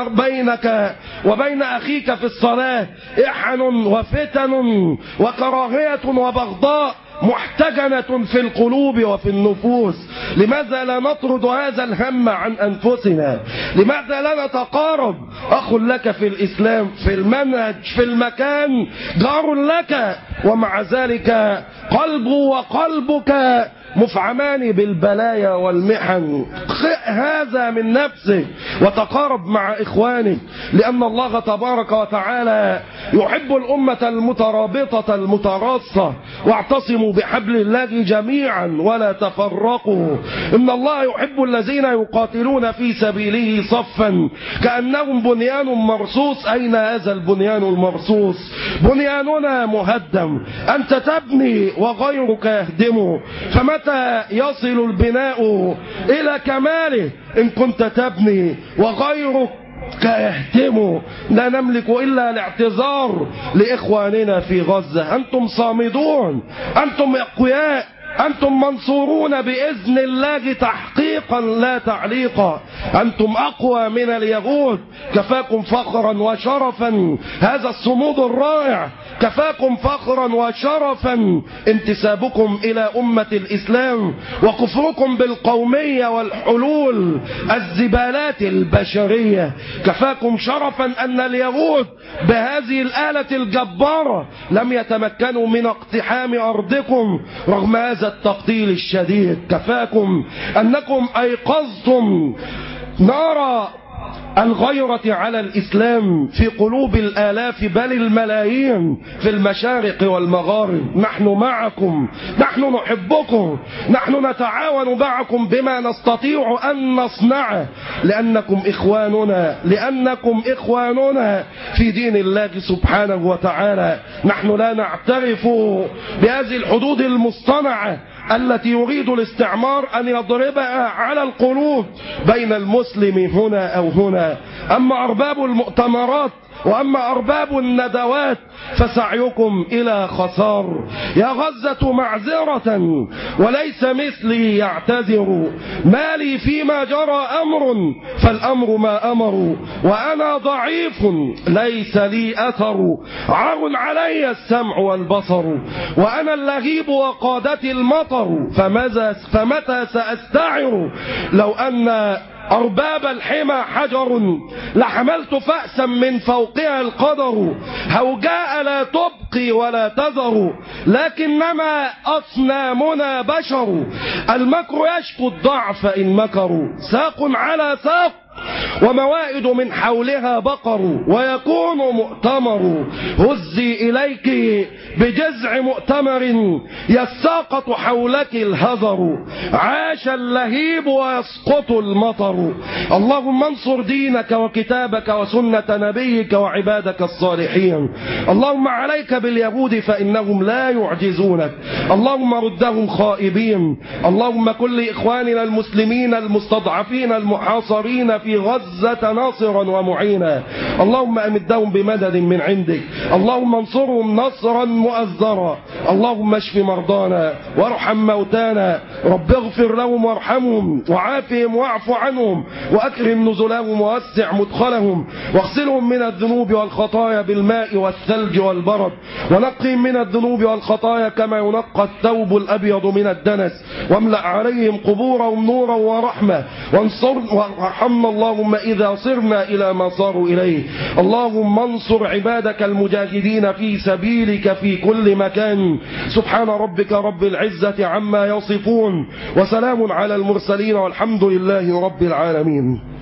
بينك وبين أخيك في الصلاة إحن وفتن وكراهية وبغضاء محتجنة في القلوب وفي النفوس. لماذا لا نطرد هذا الهم عن أنفسنا؟ لماذا لا نتقارب؟ أخ لك في الإسلام، في المنهج، في المكان، جار لك، ومع ذلك قلبه وقلبك مفعمان بالبلايا والمحن. هذا من نفسك وتقارب مع إخوانك، لأن الله تبارك وتعالى يحب الأمة المترابطة المتراصة. واعتصموا بحبل الله جميعا ولا تفرقوا. إن الله يحب الذين يقاتلون في سبيله صفا كأنهم بنيان مرصوص. أين هذا البنيان المرصوص؟ بنياننا مهدم. أنت تبني وغيرك يهدمه، فمتى يصل البناء إلى كماله إن كنت تبني وغيرك يهدمه؟ لا نملك إلا الاعتذار لإخواننا في غزة. أنتم صامدون، أنتم أقوياء، أنتم منصورون بإذن الله تحقيقا لا تعليقا. أنتم أقوى من اليهود. كفاكم فخرا وشرفا هذا الصمود الرائع، كفاكم فخرا وشرفا انتسابكم إلى أمة الإسلام وكفركم بالقومية والحلول الزبالات البشرية. كفاكم شرفا أن اليهود بهذه الآلة الجبارة لم يتمكنوا من اقتحام أرضكم رغم هذا التقتيل الشديد. كفاكم أنكم أيقظتم نار الغيرة على الإسلام في قلوب الآلاف بل الملايين في المشارق والمغارب. نحن معكم، نحن نحبكم، نحن نتعاون معكم بما نستطيع أن نصنعه، لأنكم إخواننا في دين الله سبحانه وتعالى. نحن لا نعترف بهذه الحدود المصطنعة التي يريد الاستعمار أن يضربها على القلوب بين المسلم هنا أو هنا. أما أرباب المؤتمرات وأما أرباب الندوات فسعيكم إلى خسار. يا غزة معذرة وليس مثلي يعتذر، مالي فيما جرى أمر فالأمر ما أمر، وأنا ضعيف ليس لي أثر، عار علي السمع والبصر، وأنا اللهيب وقادتي المطر، فمتى سأستعر؟ لو أن أرباب الحمى حجر لحملت فأسا من فوقها القدر، هوجاء لا تبقي ولا تذر، لكنما أصنامنا بشر، المكر يشكو الضعف إن مكروا، ساق على ساق وموائد من حولها بقر، ويكون مؤتمر هزي إليك بجزع مؤتمر يساقط حولك الهذر، عاش اللهيب ويسقط المطر. اللهم انصر دينك وكتابك وسنة نبيك وعبادك الصالحين. اللهم عليك باليهود فإنهم لا يعجزونك، اللهم ردهم خائبين. اللهم كن لإخواننا المسلمين المستضعفين المحاصرين في غزة ناصرا ومعينا، اللهم أمدهم بمدد من عندك، اللهم انصرهم نصرا مؤزرا. اللهم اشف مرضانا وارحم موتانا، رب اغفر لهم وارحمهم وعافهم واعف عنهم وأكرم نزلهم ووسع مدخلهم، واغسلهم من الذنوب والخطايا بالماء والثلج والبرد، ونقهم من الذنوب والخطايا كما ينقى الثوب الأبيض من الدنس، واملأ عليهم قبورهم نورا ورحمة، وارحمنا اللهم إذا صرنا إلى ما صاروا إليه. اللهم انصر عبادك المجاهدين في سبيلك في كل مكان. سبحان ربك رب العزة عما يصفون، وسلام على المرسلين، والحمد لله رب العالمين.